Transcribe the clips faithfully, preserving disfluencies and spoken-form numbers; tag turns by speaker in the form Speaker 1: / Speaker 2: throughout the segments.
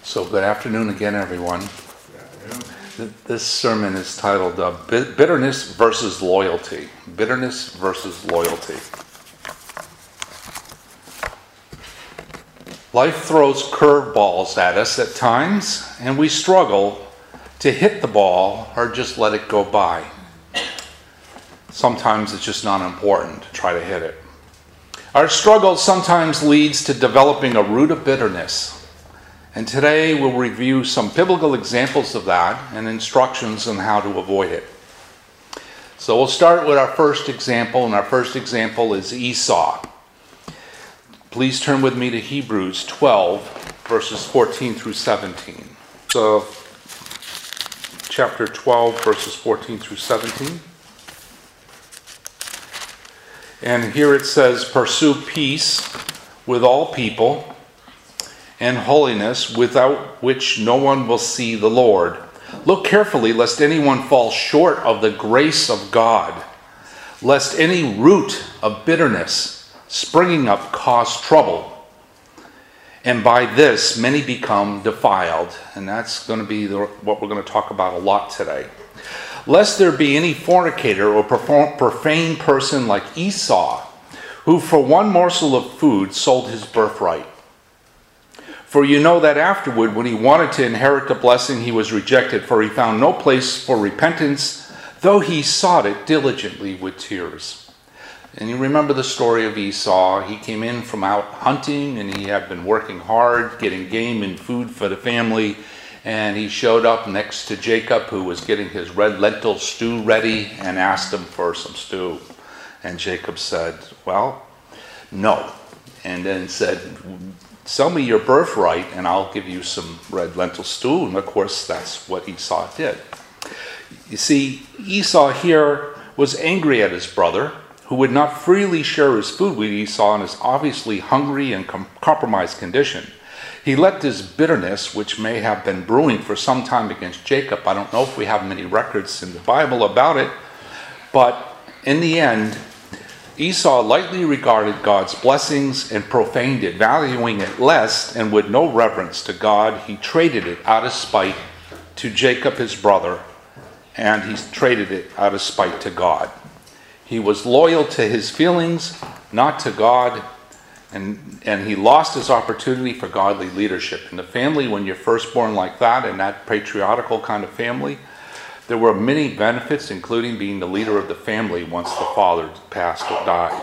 Speaker 1: So good afternoon again, everyone. Good afternoon. This sermon is titled uh, Bitterness versus Loyalty. Bitterness versus Loyalty. Life throws curveballs at us at times, and we struggle to hit the ball or just let it go by. Sometimes it's just not important to try to hit it. Our struggle sometimes leads to developing a root of bitterness. And today we'll review some biblical examples of that and instructions on how to avoid it. So we'll start with our first example, and our first example is Esau. Please turn with me to Hebrews twelve, verses fourteen through seventeen. So, chapter twelve, verses fourteen through seventeen. And here it says, "Pursue peace with all people, and holiness, without which no one will see the Lord. Look carefully, lest anyone fall short of the grace of God, lest any root of bitterness springing up cause trouble. And by this many become defiled." And that's going to be the, what we're going to talk about a lot today. "Lest there be any fornicator or profane person like Esau, who for one morsel of food sold his birthright. For you know that afterward, when he wanted to inherit the blessing, he was rejected, for he found no place for repentance, though he sought it diligently with tears." And you remember the story of Esau. He came in from out hunting, and he had been working hard, getting game and food for the family. And he showed up next to Jacob, who was getting his red lentil stew ready, and asked him for some stew. And Jacob said, "Well, no." And then said, "Sell me your birthright and I'll give you some red lentil stew." And of course, that's what Esau did. You see, Esau here was angry at his brother, who would not freely share his food with Esau in his obviously hungry and com- compromised condition. He let this bitterness, which may have been brewing for some time against Jacob — I don't know if we have many records in the Bible about it, but in the end, Esau lightly regarded God's blessings and profaned it, valuing it less, and with no reverence to God, he traded it out of spite to Jacob, his brother, and he traded it out of spite to God. He was loyal to his feelings, not to God, and, and he lost his opportunity for godly leadership. In the family, when you're first born like that, in that patriarchal kind of family, there were many benefits, including being the leader of the family once the father passed or died.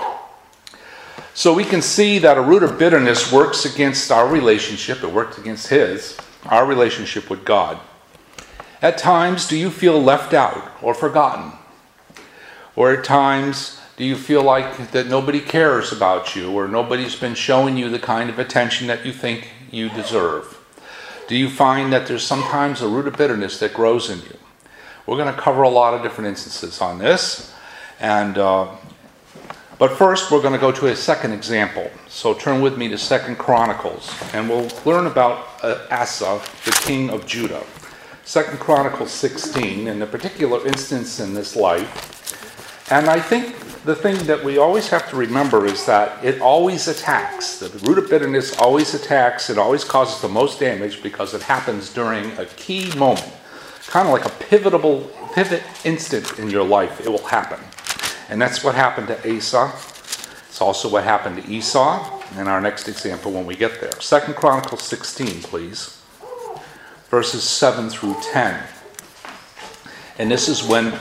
Speaker 1: So we can see that a root of bitterness works against our relationship. It worked against his, our relationship with God. At times, do you feel left out or forgotten? Or at times, do you feel like that nobody cares about you, or nobody's been showing you the kind of attention that you think you deserve? Do you find that there's sometimes a root of bitterness that grows in you? We're going to cover a lot of different instances on this. and uh, But first, we're going to go to a second example. So turn with me to Second Chronicles, and we'll learn about uh, Asa, the king of Judah. Second Chronicles sixteen, in a particular instance in this life. And I think the thing that we always have to remember is that it always attacks. The root of bitterness always attacks. It always causes the most damage because it happens during a key moment. Kind of like a pivotal, pivot instant in your life, it will happen. And that's what happened to Asa. It's also what happened to Esau in our next example when we get there. Second Chronicles sixteen, please. Verses seven through ten. And this is when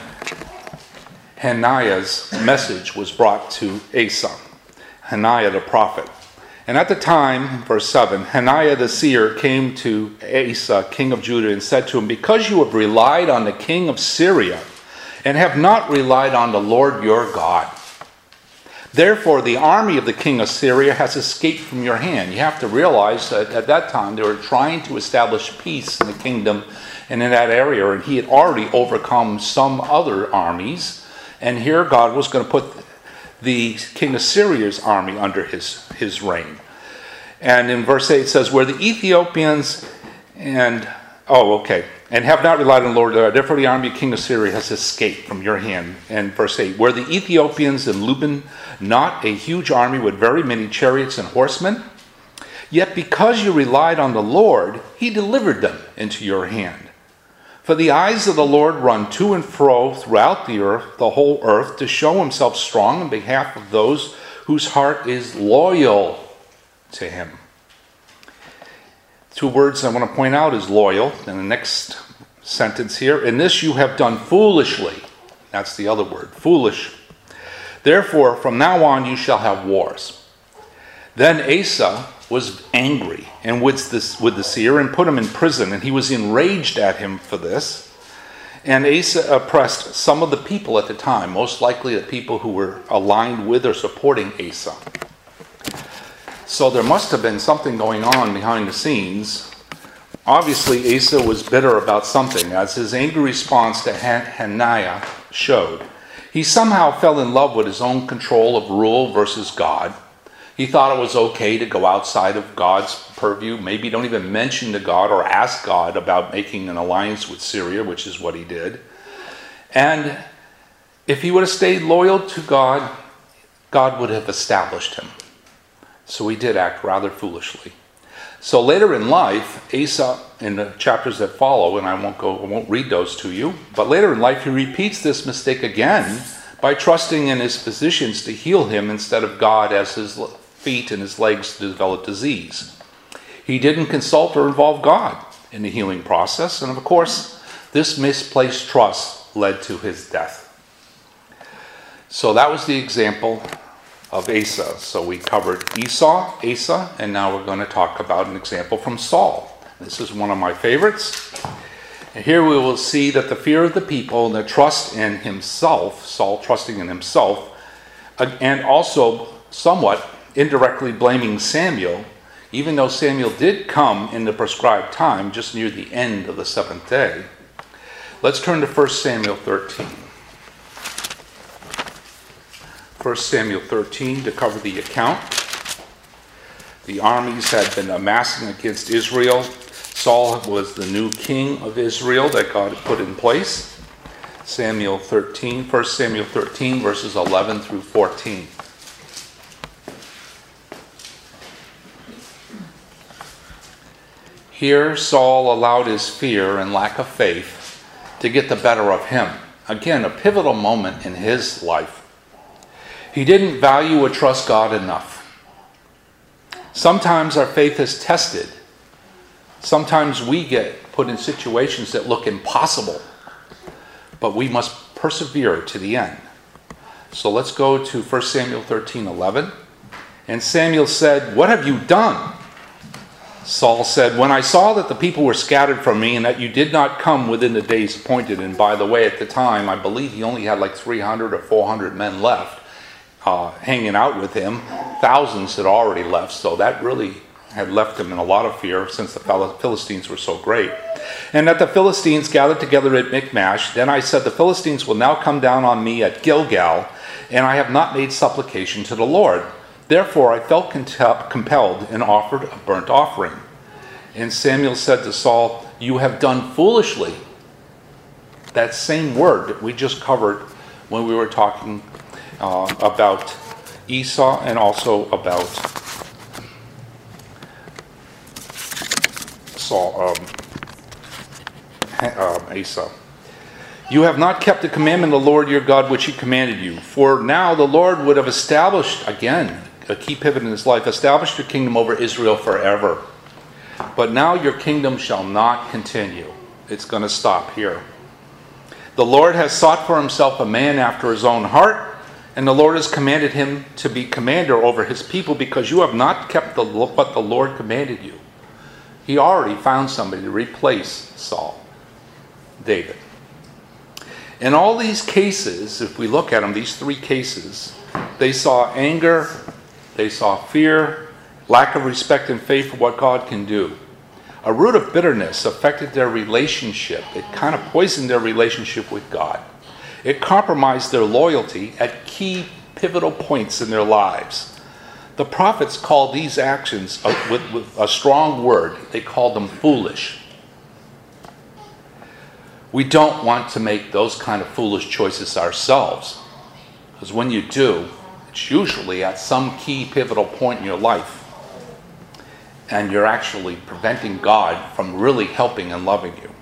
Speaker 1: Hananiah's message was brought to Asa. Hananiah the prophet. And at the time, verse seven, Hananiah the seer came to Asa, king of Judah, and said to him, "Because you have relied on the king of Syria, and have not relied on the Lord your God, therefore the army of the king of Syria has escaped from your hand." You have to realize that at that time they were trying to establish peace in the kingdom and in that area, and he had already overcome some other armies, and here God was going to put the king of Syria's army under his, his reign. And in verse eight it says, "Where the Ethiopians and, oh, okay, and have not relied on the Lord, therefore the army of king of Syria has escaped from your hand." And verse eight, "Were the Ethiopians in Luban not a huge army with very many chariots and horsemen? Yet because you relied on the Lord, he delivered them into your hand. For the eyes of the Lord run to and fro throughout the earth, the whole earth, to show himself strong on behalf of those whose heart is loyal to him. Two words I want to point out is loyal. In the next sentence here, in this you have done foolishly. That's the other word, foolish. Therefore, from now on you shall have wars. Then Asa was angry and with, this, with the seer and put him in prison, and he was enraged at him for this. And Asa oppressed some of the people at the time, most likely the people who were aligned with or supporting Asa. So there must have been something going on behind the scenes. Obviously, Asa was bitter about something, as his angry response to Hananiah showed. He somehow fell in love with his own control of rule versus God. He thought it was okay to go outside of God's purview, maybe don't even mention to God or ask God about making an alliance with Syria, which is what he did. And if he would have stayed loyal to God, God would have established him. So he did act rather foolishly. So later in life, Asa, in the chapters that follow, and I won't go, I won't read those to you, but later in life he repeats this mistake again by trusting in his physicians to heal him instead of God, as his feet and his legs developed disease. He didn't consult or involve God in the healing process, and of course, this misplaced trust led to his death. So that was the example of Asa. So we covered Esau, Asa, and now we're going to talk about an example from Saul. This is one of my favorites. And here we will see that the fear of the people and the trust in himself, Saul trusting in himself, and also somewhat indirectly blaming Samuel, even though Samuel did come in the prescribed time, just near the end of the seventh day. Let's turn to First Samuel thirteen. First Samuel thirteen to cover the account. The armies had been amassing against Israel. Saul was the new king of Israel that God had put in place. Samuel thirteen, First Samuel thirteen, verses eleven through fourteen. Here Saul allowed his fear and lack of faith to get the better of him. Again, a pivotal moment in his life. He didn't value or trust God enough. Sometimes our faith is tested. Sometimes we get put in situations that look impossible, but we must persevere to the end. So let's go to First Samuel thirteen eleven. And Samuel said, "What have you done?" Saul said, "When I saw that the people were scattered from me and that you did not come within the days appointed," and by the way, at the time, I believe he only had like three hundred or four hundred men left uh, hanging out with him. Thousands had already left, so that really had left him in a lot of fear since the Philistines were so great. "And that the Philistines gathered together at Michmash. Then I said, the Philistines will now come down on me at Gilgal, and I have not made supplication to the Lord. Therefore I felt compelled and offered a burnt offering. And Samuel said to Saul, you have done foolishly." That same word that we just covered when we were talking uh, about Esau and also about Saul, um, um, Asa. "You have not kept the commandment of the Lord your God which he commanded you. For now the Lord would have established," again, a key pivot in his life, "established your kingdom over Israel forever. But now your kingdom shall not continue." It's going to stop here. "The Lord has sought for himself a man after his own heart, and the Lord has commanded him to be commander over his people, because you have not kept the, what the Lord commanded you." He already found somebody to replace Saul, David. In all these cases, if we look at them, these three cases, they saw anger, they saw fear, lack of respect and faith for what God can do. A root of bitterness affected their relationship. It kind of poisoned their relationship with God. It compromised their loyalty at key pivotal points in their lives. The prophets called these actions, uh, with, with a strong word, they called them foolish. We don't want to make those kind of foolish choices ourselves, because when you do, it's usually at some key pivotal point in your life. and you're actually preventing God from really helping and loving you.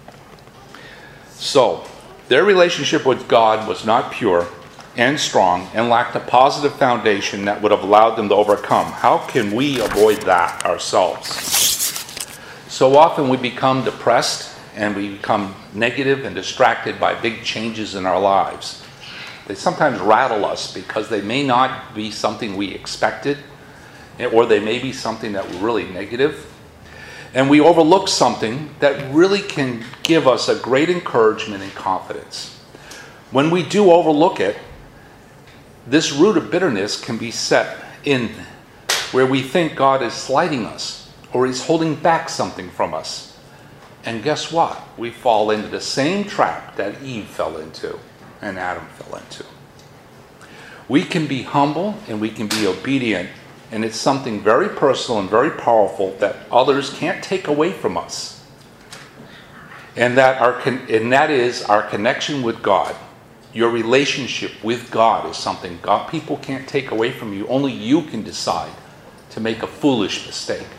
Speaker 1: So, their relationship with God was not pure and strong and lacked a positive foundation that would have allowed them to overcome. How can we avoid that ourselves? So often we become depressed and we become negative and distracted by big changes in our lives. They sometimes rattle us because they may not be something we expected, or they may be something that was really negative. And we overlook something that really can give us a great encouragement and confidence. When we do overlook it, this root of bitterness can be set in where we think God is slighting us or He's holding back something from us. And guess what? We fall into the same trap that Eve fell into and Adam fell into. We can be humble and we can be obedient, and it's something very personal and very powerful that others can't take away from us. And that our and that is our connection with God. Your relationship with God is something God people can't take away from you. Only you can decide to make a foolish mistake.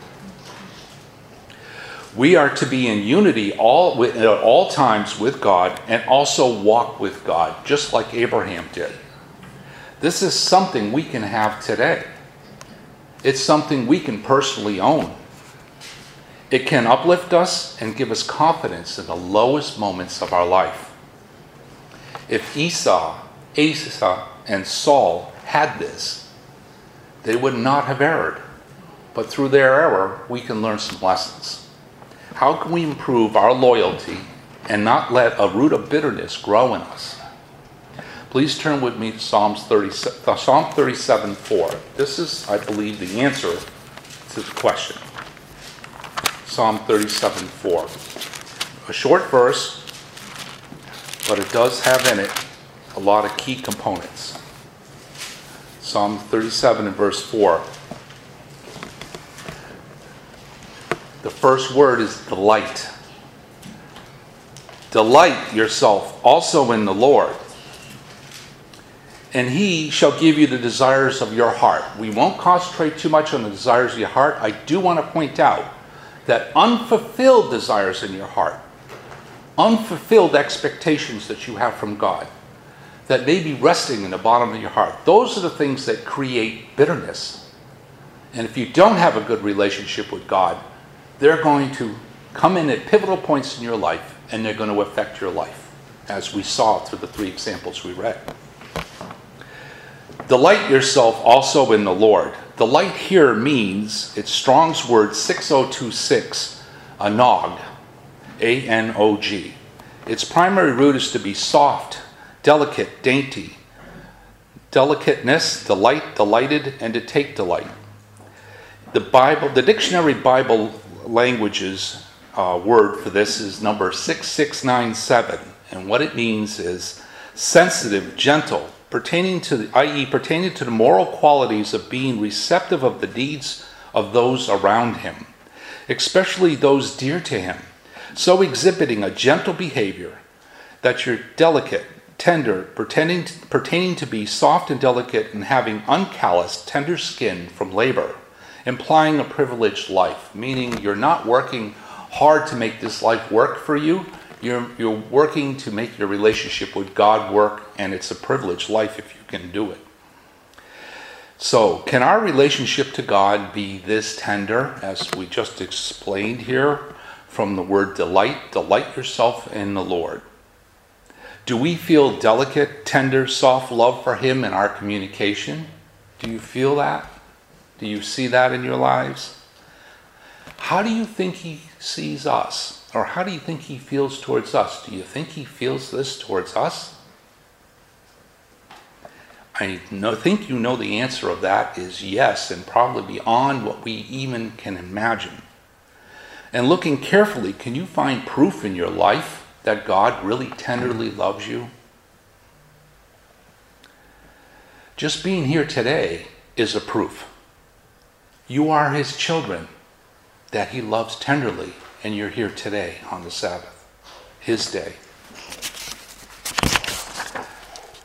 Speaker 1: We are to be in unity all at all times with God and also walk with God, just like Abraham did. This is something we can have today. It's something we can personally own. It can uplift us and give us confidence in the lowest moments of our life. If Esau, Asa, and Saul had this, they would not have erred. But through their error, we can learn some lessons. How can we improve our loyalty and not let a root of bitterness grow in us? Please turn with me to Psalms thirty, Psalm thirty-seven four. This is, I believe, the answer to the question. Psalm thirty-seven four. A short verse, but it does have in it a lot of key components. Psalm thirty-seven and verse four. The first word is delight. Delight yourself also in the Lord, and He shall give you the desires of your heart. We won't concentrate too much on the desires of your heart. I do want to point out that unfulfilled desires in your heart, unfulfilled expectations that you have from God, that may be resting in the bottom of your heart, those are the things that create bitterness. And if you don't have a good relationship with God, they're going to come in at pivotal points in your life, and they're going to affect your life, as we saw through the three examples we read. Delight yourself also in the Lord. Delight here means, it's Strong's word six oh two six, anog, A N O G. Its primary root is to be soft, delicate, dainty. Delicateness, delight, delighted, and to take delight. The Bible, the dictionary Bible languages uh, word for this is number six six nine seven, and what it means is sensitive, gentle, pertaining to, that is, pertaining to the moral qualities of being receptive of the deeds of those around him, especially those dear to him, so exhibiting a gentle behavior that you're delicate, tender, pertaining to, pertaining to be soft and delicate, and having uncalloused, tender skin from labor, implying a privileged life, meaning you're not working hard to make this life work for you. You're, you're working to make your relationship with God work, and it's a privileged life if you can do it. So, can our relationship to God be this tender, as we just explained here from the word delight? Delight yourself in the Lord. Do we feel delicate, tender, soft love for Him in our communication? Do you feel that? Do you see that in your lives? How do you think He sees us? Or how do you think He feels towards us? Do you think He feels this towards us? I know, think you know the answer of that is yes, and probably beyond what we even can imagine. And looking carefully, can you find proof in your life that God really tenderly loves you? Just being here today is a proof. You are His children, that He loves tenderly, and you're here today on the Sabbath, His day.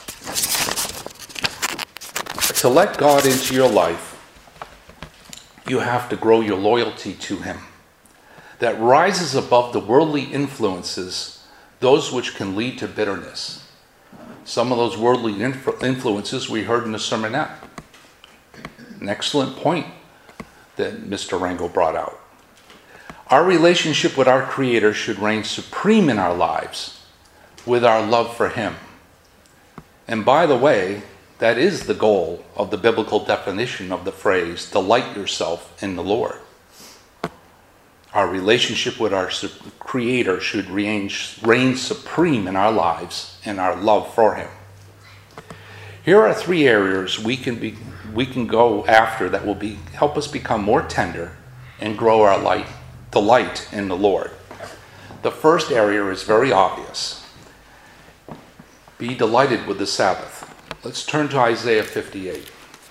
Speaker 1: To let God into your life, you have to grow your loyalty to him, that rises above the worldly influences, those which can lead to bitterness. Some of those worldly influ- influences we heard in the sermonette. An excellent point that Mister Rango brought out. Our relationship with our Creator should reign supreme in our lives with our love for him. And by the way, that is the goal of the biblical definition of the phrase, delight yourself in the Lord. Our relationship with our Creator should reign, reign supreme in our lives and our love for him. Here are three areas we can be, we can go after that will be help us become more tender and grow our light, delight in the Lord. The first area is very obvious. Be delighted with the Sabbath. Let's turn to Isaiah fifty-eight.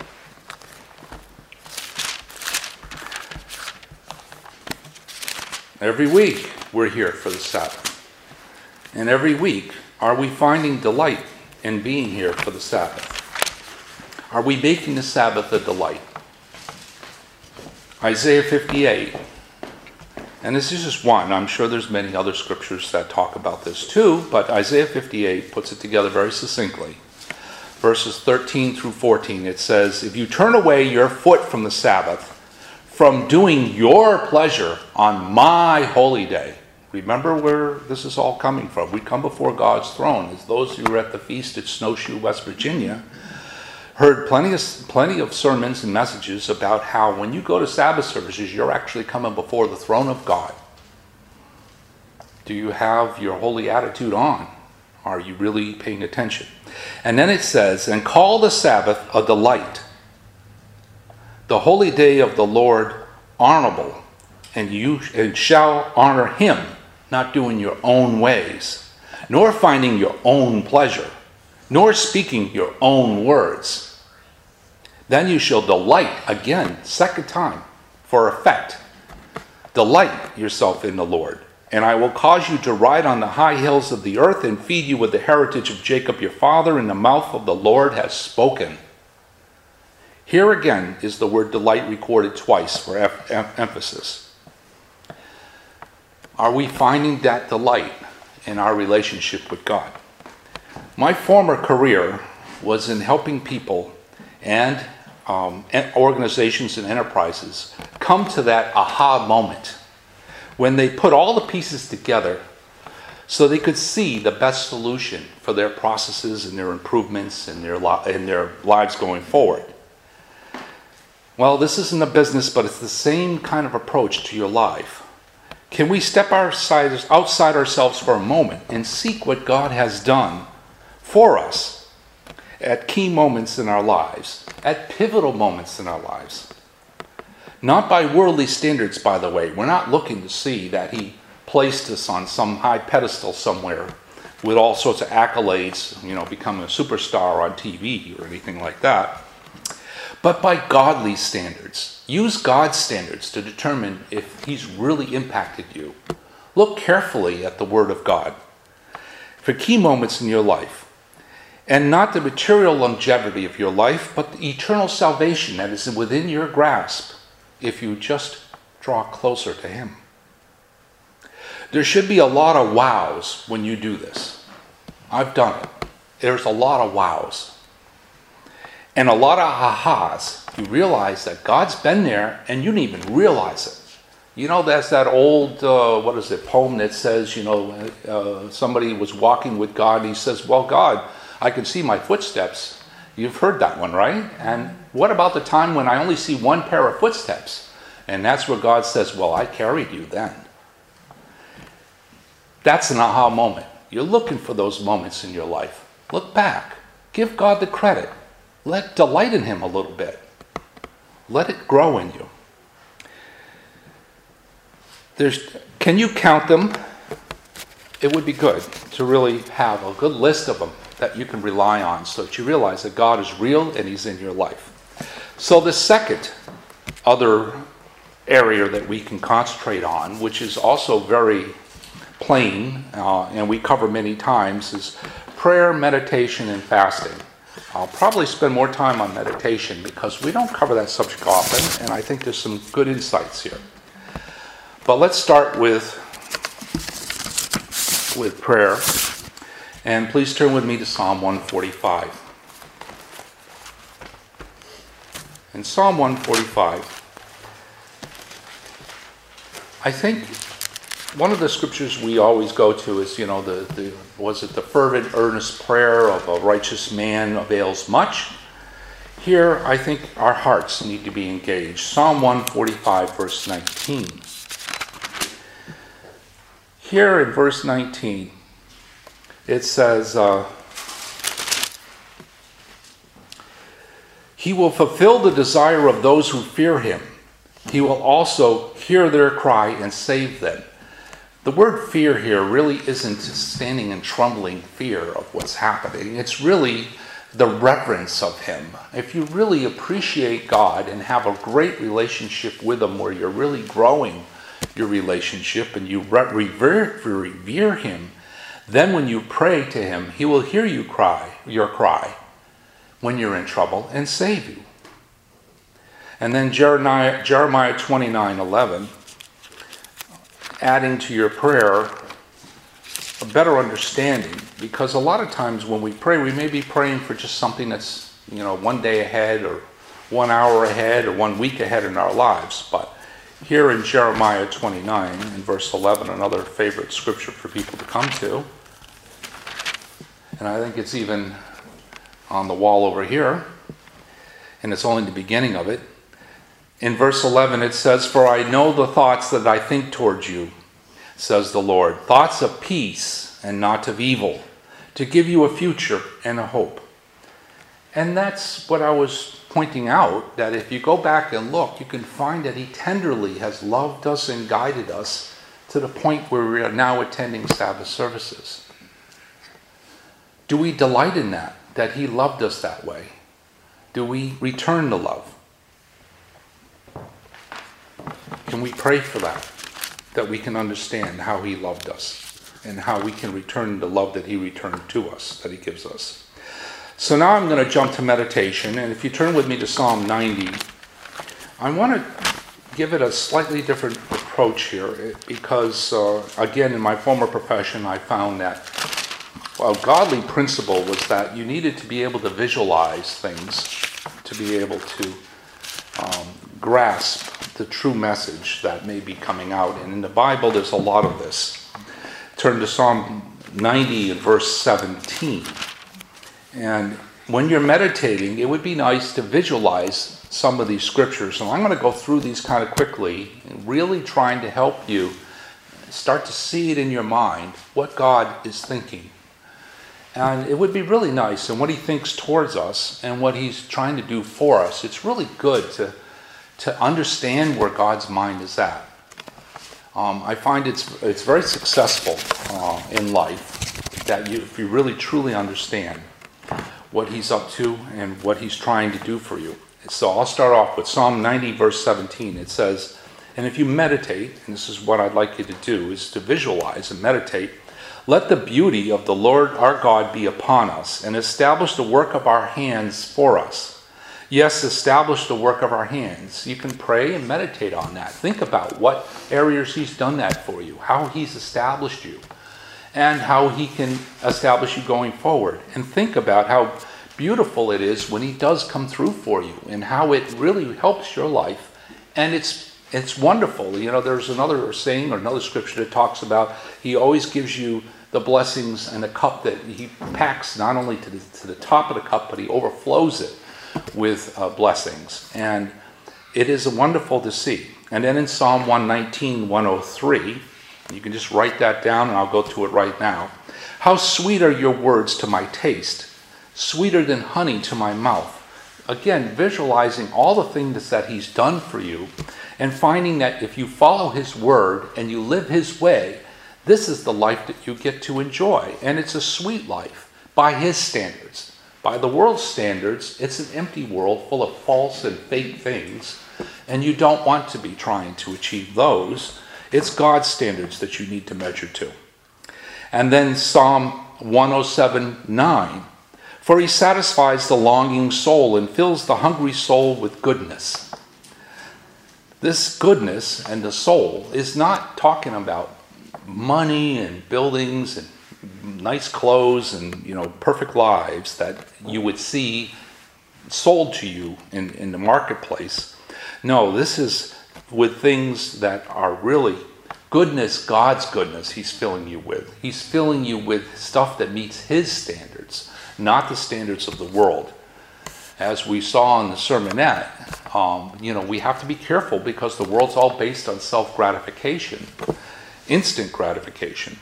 Speaker 1: Every week we're here for the Sabbath. And every week, are we finding delight in being here for the Sabbath? Are we making the Sabbath a delight? Isaiah fifty-eight. And this is just one. I'm sure there's many other scriptures that talk about this too, but Isaiah fifty-eight puts it together very succinctly. Verses thirteen through fourteen, it says, if you turn away your foot from the Sabbath, from doing your pleasure on my holy day. Remember where this is all coming from. We come before God's throne. As those who were at the feast at Snowshoe, West Virginia, heard plenty of, plenty of sermons and messages about how when you go to Sabbath services, you're actually coming before the throne of God. Do you have your holy attitude on? Are you really paying attention? And then it says, and call the Sabbath a delight, the holy day of the Lord honorable, and you and shall honor him, not doing your own ways, nor finding your own pleasure, nor speaking your own words. Then you shall delight, again, second time, for effect. Delight yourself in the Lord, and I will cause you to ride on the high hills of the earth and feed you with the heritage of Jacob your father, and the mouth of the Lord has spoken. Here again is the word delight recorded twice for em- em- emphasis. Are we finding that delight in our relationship with God? My former career was in helping people and um, organizations and enterprises come to that aha moment when they put all the pieces together so they could see the best solution for their processes and their improvements and their, li- and their lives going forward. Well, this isn't a business, but it's the same kind of approach to your life. Can we step outside, outside ourselves for a moment and seek what God has done for us at key moments in our lives, at pivotal moments in our lives? Not by worldly standards, by the way. We're not looking to see that he placed us on some high pedestal somewhere with all sorts of accolades, you know, becoming a superstar on T V or anything like that. But by godly standards. Use God's standards to determine if he's really impacted you. Look carefully at the Word of God for key moments in your life. And not the material longevity of your life, but the eternal salvation that is within your grasp if you just draw closer to him. There should be a lot of wows when you do this. I've done it. There's a lot of wows. And a lot of ha-has. You realize that God's been there and you didn't even realize it. You know, that's that old, uh, what is it, poem that says, you know, uh, somebody was walking with God and he says, well, God, I can see my footsteps. You've heard that one, right? And what about the time when I only see one pair of footsteps? And that's where God says, well, I carried you then. That's an aha moment. You're looking for those moments in your life. Look back. Give God the credit. Let delight in him a little bit. Let it grow in you. There's, can you count them? It would be good to really have a good list of them that you can rely on so that you realize that God is real and he's in your life. So the second other area that we can concentrate on, which is also very plain, uh, and we cover many times, is prayer, meditation, and fasting. I'll probably spend more time on meditation because we don't cover that subject often, and I think there's some good insights here. But let's start with, with prayer. And please turn with me to Psalm one forty-five. In Psalm one forty-five, I think one of the scriptures we always go to is, you know, the, the was it the fervent, earnest prayer of a righteous man avails much. Here, I think our hearts need to be engaged. Psalm one forty-five, verse nineteen. Here in verse nineteen, it says, uh, He will fulfill the desire of those who fear him. He will also hear their cry and save them. The word fear here really isn't standing in trembling fear of what's happening. It's really the reverence of him. If you really appreciate God and have a great relationship with him where you're really growing your relationship and you revere, revere him, then when you pray to him, he will hear you cry, your cry, when you're in trouble and save you. And then Jeremiah, Jeremiah twenty-nine eleven, adding to your prayer a better understanding, because a lot of times when we pray, we may be praying for just something that's, you know, one day ahead or one hour ahead or one week ahead in our lives. But here in Jeremiah twenty-nine, in verse eleven, another favorite scripture for people to come to, and I think it's even on the wall over here, and it's only the beginning of it. In verse eleven it says, For I know the thoughts that I think towards you, says the Lord, thoughts of peace and not of evil, to give you a future and a hope. And that's what I was pointing out, that if you go back and look, you can find that he tenderly has loved us and guided us to the point where we are now attending Sabbath services. Do we delight in that? That he loved us that way? Do we return the love? Can we pray for that? That we can understand how he loved us and how we can return the love that he returned to us, that he gives us. So now I'm going to jump to meditation, and if you turn with me to Psalm ninety, I want to give it a slightly different approach here because, uh, again, in my former profession, I found that a godly principle was that you needed to be able to visualize things to be able to um, grasp the true message that may be coming out. And in the Bible, there's a lot of this. Turn to Psalm ninety and verse seventeen. And when you're meditating, it would be nice to visualize some of these scriptures. And I'm going to go through these kind of quickly, really trying to help you start to see it in your mind, what God is thinking. And it would be really nice, and what he thinks towards us and what he's trying to do for us. It's really good to, to understand where God's mind is at. Um, I find it's it's very successful uh, in life that you, if you really truly understand what he's up to and what he's trying to do for you. So I'll start off with Psalm ninety, verse seventeen. It says, and if you meditate, and this is what I'd like you to do, is to visualize and meditate, let the beauty of the Lord our God be upon us, and establish the work of our hands for us. Yes, establish the work of our hands. You can pray and meditate on that. Think about what areas he's done that for you, how he's established you, and how he can establish you going forward. And think about how beautiful it is when he does come through for you, and how it really helps your life. And it's It's wonderful. You know, there's another saying or another scripture that talks about he always gives you the blessings and a cup that he packs not only to the, to the top of the cup, but he overflows it with uh, blessings. And it is wonderful to see. And then in Psalm one nineteen, one oh three, you can just write that down and I'll go to it right now. How sweet are your words to my taste, sweeter than honey to my mouth. Again, visualizing all the things that he's done for you, and finding that if you follow his word and you live his way, this is the life that you get to enjoy. And it's a sweet life by his standards. By the world's standards, it's an empty world full of false and fake things, and you don't want to be trying to achieve those. It's God's standards that you need to measure to. And then Psalm one oh seven, nine. For he satisfies the longing soul and fills the hungry soul with goodness. This goodness and the soul is not talking about money and buildings and nice clothes and, you know, perfect lives that you would see sold to you in, in the marketplace. No, this is with things that are really goodness, God's goodness he's filling you with. He's filling you with stuff that meets his standards, not the standards of the world. As we saw in the sermonette, um, you know, we have to be careful because the world's all based on self-gratification, instant gratification.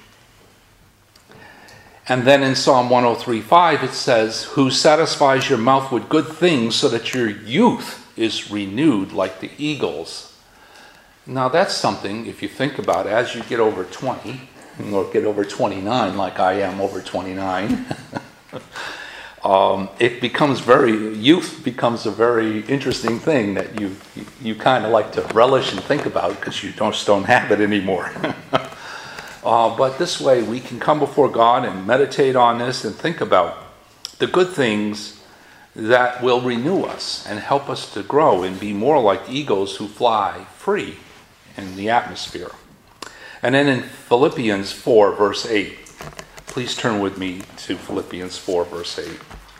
Speaker 1: And then in Psalm one oh three five it says, who satisfies your mouth with good things so that your youth is renewed like the eagles. Now that's something, if you think about it, as you get over twenty, or get over twenty-nine like I am over twenty-nine, um, it becomes very, youth becomes a very interesting thing that you you, you kind of like to relish and think about because you don't, just don't have it anymore. uh, but this way we can come before God and meditate on this and think about the good things that will renew us and help us to grow and be more like eagles who fly free in the atmosphere. And then in Philippians four, verse eight, please turn with me to Philippians four, verse eight.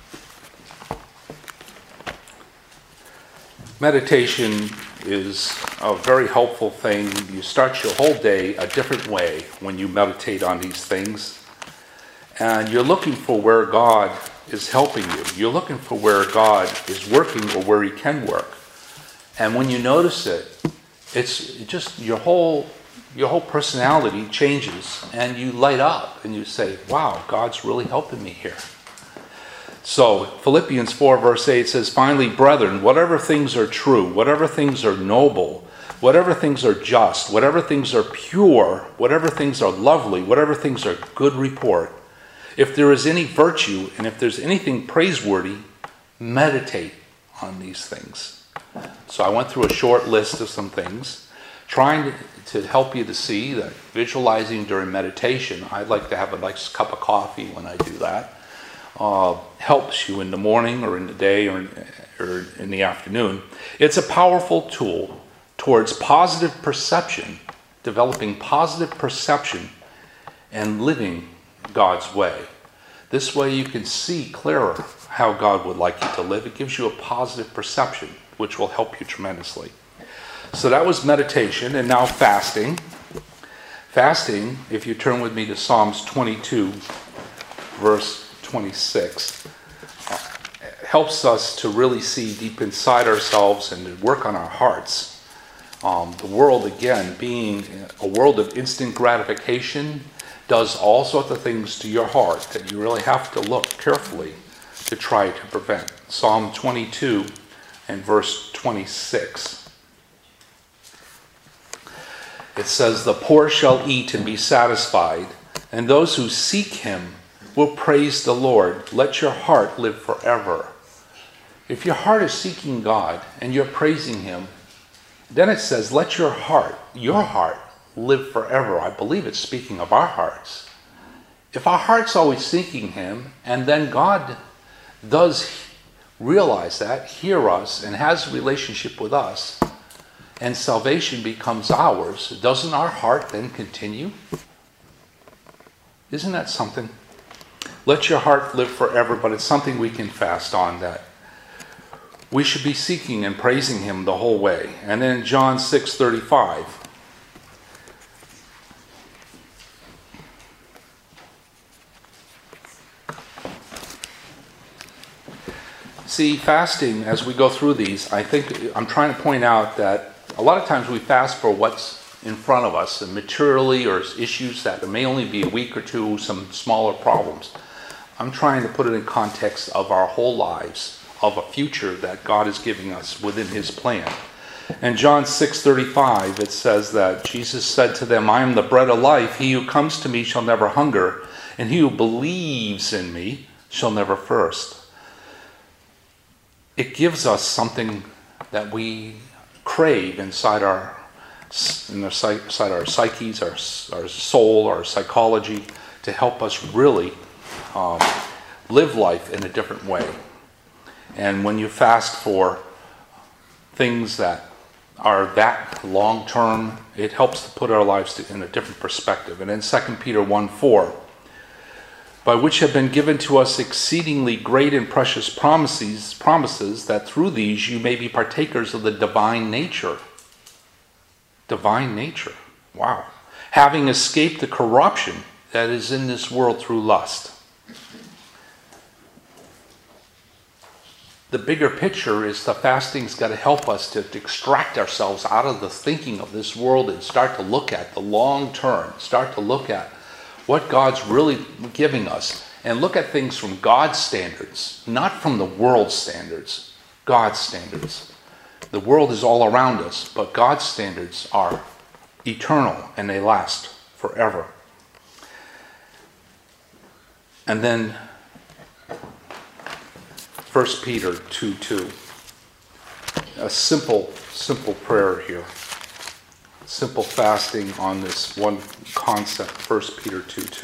Speaker 1: Meditation is a very helpful thing. You start your whole day a different way when you meditate on these things. And you're looking for where God is helping you. You're looking for where God is working or where he can work. And when you notice it, it's just your whole your whole personality changes and you light up and you say, wow, God's really helping me here. So Philippians four verse eight says, finally, brethren, whatever things are true, whatever things are noble, whatever things are just, whatever things are pure, whatever things are lovely, whatever things are good report, if there is any virtue and if there's anything praiseworthy, meditate on these things. So I went through a short list of some things, trying to, to help you to see that visualizing during meditation, I'd like to have a nice cup of coffee when I do that, uh, helps you in the morning or in the day or in, or in the afternoon. It's a powerful tool towards positive perception, developing positive perception and living God's way. This way you can see clearer how God would like you to live. It gives you a positive perception, which will help you tremendously. So that was meditation, and now fasting. Fasting, if you turn with me to Psalms twenty-two, verse twenty-six, helps us to really see deep inside ourselves and to work on our hearts. Um, the world, again, being a world of instant gratification, does all sorts of things to your heart that you really have to look carefully to try to prevent. Psalm twenty-two and verse twenty-six. It says, the poor shall eat and be satisfied, and those who seek him will praise the Lord. Let your heart live forever. If your heart is seeking God and you're praising him, then it says, let your heart, your heart, live forever. I believe it's speaking of our hearts. If our heart's always seeking him, and then God does realize that, hear us, and has a relationship with us, and salvation becomes ours, doesn't our heart then continue? Isn't that something? Let your heart live forever, but it's something we can fast on, that we should be seeking and praising him the whole way. And then John six thirty-five. See, fasting, as we go through these, I think I'm trying to point out that a lot of times we fast for what's in front of us, and materially or issues that may only be a week or two, some smaller problems. I'm trying to put it in context of our whole lives, of a future that God is giving us within his plan. In John six thirty-five, it says that Jesus said to them, I am the bread of life. He who comes to me shall never hunger, and he who believes in me shall never thirst. It gives us something that we crave inside our inside our psyches, our, our soul, our psychology, to help us really um, live life in a different way. And when you fast for things that are that long-term, it helps to put our lives in a different perspective. And in Second Peter one four, by which have been given to us exceedingly great and precious promises, promises that through these you may be partakers of the divine nature. Divine nature. Wow. Having escaped the corruption that is in this world through lust. The bigger picture is the fasting's got to help us to, to extract ourselves out of the thinking of this world and start to look at the long term, start to look at what God's really giving us, and look at things from God's standards, not from the world's standards, God's standards. The world is all around us, but God's standards are eternal and they last forever. And then First Peter two two. A simple, simple prayer here. Simple fasting on this one concept, First Peter two two.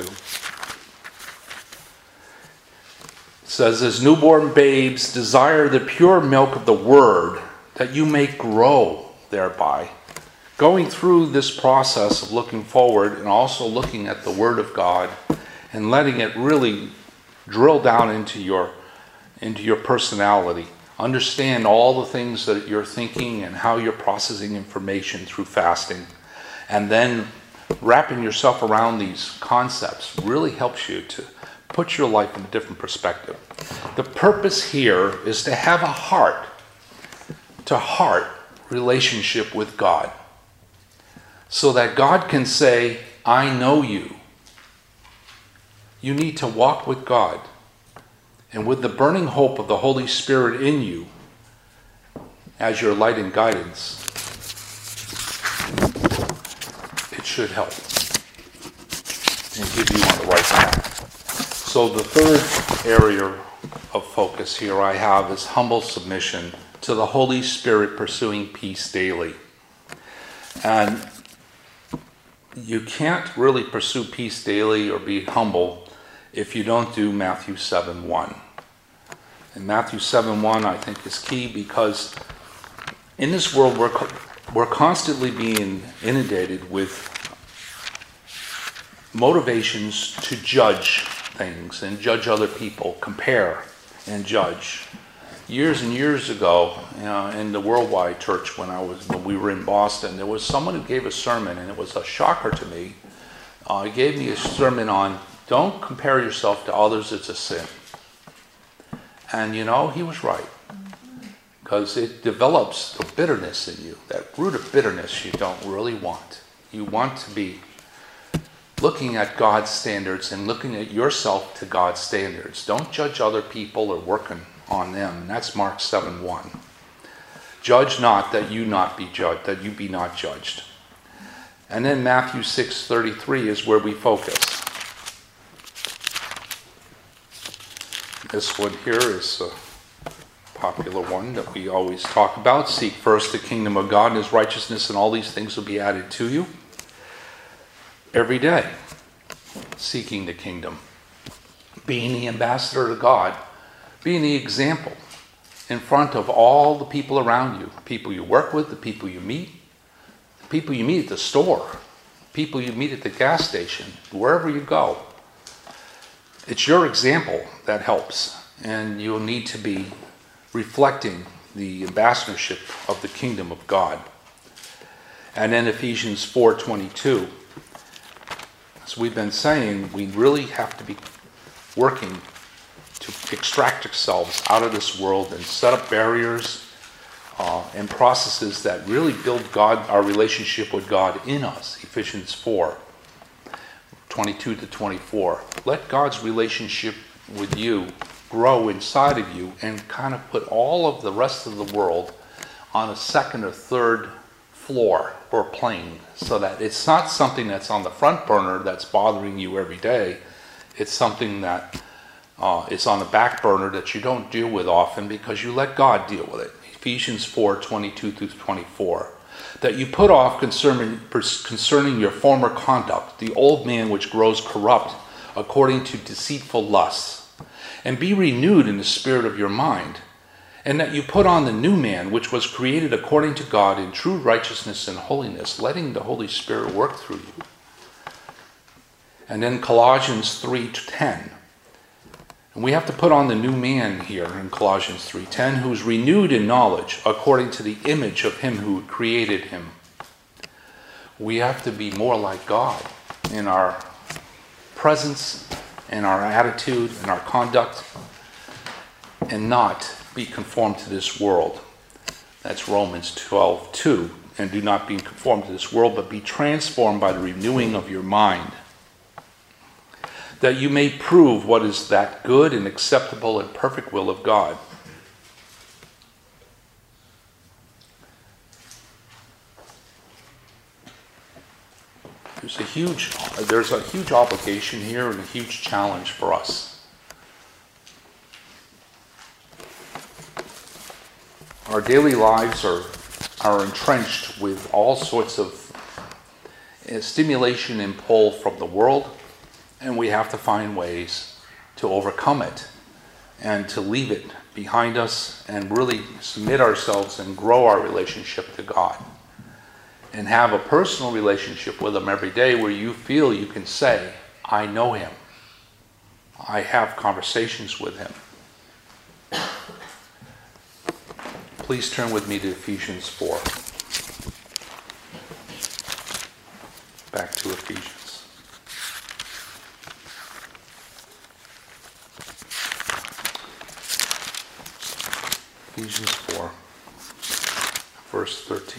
Speaker 1: It says, as newborn babes, desire the pure milk of the word, that you may grow thereby. Going through this process of looking forward and also looking at the word of God and letting it really drill down into your into your personality. Understand all the things that you're thinking and how you're processing information through fasting. And then wrapping yourself around these concepts really helps you to put your life in a different perspective. The purpose here is to have a heart to heart relationship with God, so that God can say, I know you. You need to walk with God. And with the burning hope of the Holy Spirit in you as your light and guidance, it should help and give you on the right path. So the third area of focus here I have is humble submission to the Holy Spirit, pursuing peace daily. And you can't really pursue peace daily or be humble if you don't do Matthew seven one. And Matthew seven one, I think, is key, because in this world we're, we're constantly being inundated with motivations to judge things and judge other people, compare and judge. Years and years ago, you know, in the Worldwide Church, when I was when we were in Boston, there was someone who gave a sermon, and it was a shocker to me. Uh, he gave me a sermon on, don't compare yourself to others, it's a sin. And you know, he was right. Because it develops the bitterness in you, that root of bitterness you don't really want. You want to be looking at God's standards and looking at yourself to God's standards. Don't judge other people or working on them. And that's Mark seven one. Judge not, that you not be judged, that you be not judged. And then Matthew six thirty-three is where we focus. This one here is a popular one that we always talk about. Seek first the kingdom of God and his righteousness, and all these things will be added to you. Every day, seeking the kingdom. Being the ambassador to God. Being the example in front of all the people around you. The people you work with, the people you meet. The people you meet at the store. People you meet at the gas station. Wherever you go. It's your example that helps, and you'll need to be reflecting the ambassadorship of the kingdom of God. And then Ephesians four twenty-two. As we've been saying, we really have to be working to extract ourselves out of this world and set up barriers uh, and processes that really build God, our relationship with God in us. Ephesians four twenty-two to twenty-four. Let God's relationship with you grow inside of you and kind of put all of the rest of the world on a second or third floor or plane, so that it's not something that's on the front burner that's bothering you every day. It's something that uh, is on the back burner that you don't deal with often because you let God deal with it. Ephesians four twenty-two through twenty-four. That you put off concerning, concerning your former conduct, the old man which grows corrupt according to deceitful lusts, and be renewed in the spirit of your mind, and that you put on the new man, which was created according to God in true righteousness and holiness, letting the Holy Spirit work through you. And then Colossians three ten. And we have to put on the new man here in Colossians three ten, who's renewed in knowledge according to the image of him who created him. We have to be more like God in our presence, in our attitude, in our conduct, and not be conformed to this world. That's Romans twelve two. And do not be conformed to this world, but be transformed by the renewing of your mind, that you may prove what is that good and acceptable and perfect will of God. There's a huge, there's a huge obligation here and a huge challenge for us. Our daily lives are, are entrenched with all sorts of stimulation and pull from the world, and we have to find ways to overcome it and to leave it behind us and really submit ourselves and grow our relationship to God and have a personal relationship with him every day where you feel you can say, I know him. I have conversations with him. Please turn with me to Ephesians four. Back to Ephesians. Ephesians four, verse thirteen.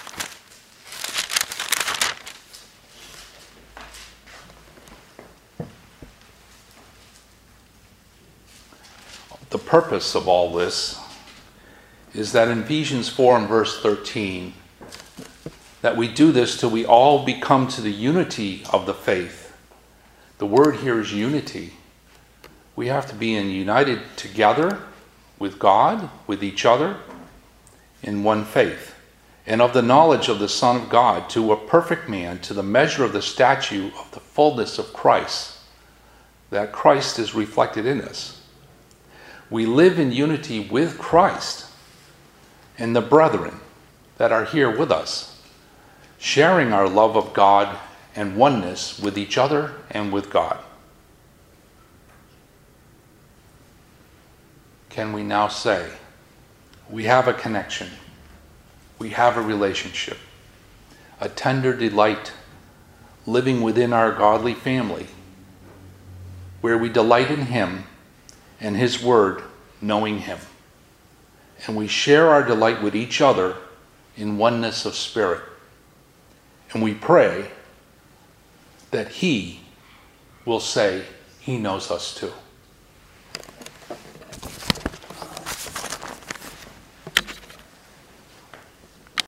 Speaker 1: The purpose of all this is that in Ephesians four and verse thirteen, that we do this till we all become to the unity of the faith. The word here is unity. We have to be in united together with God, with each other, in one faith, and of the knowledge of the Son of God, to a perfect man, to the measure of the stature of the fullness of Christ, that Christ is reflected in us. We live in unity with Christ and the brethren that are here with us, sharing our love of God and oneness with each other and with God. Can we now say, we have a connection, we have a relationship, a tender delight living within our godly family, where we delight in him and his word, knowing him. And we share our delight with each other in oneness of spirit. And we pray that he will say he knows us too.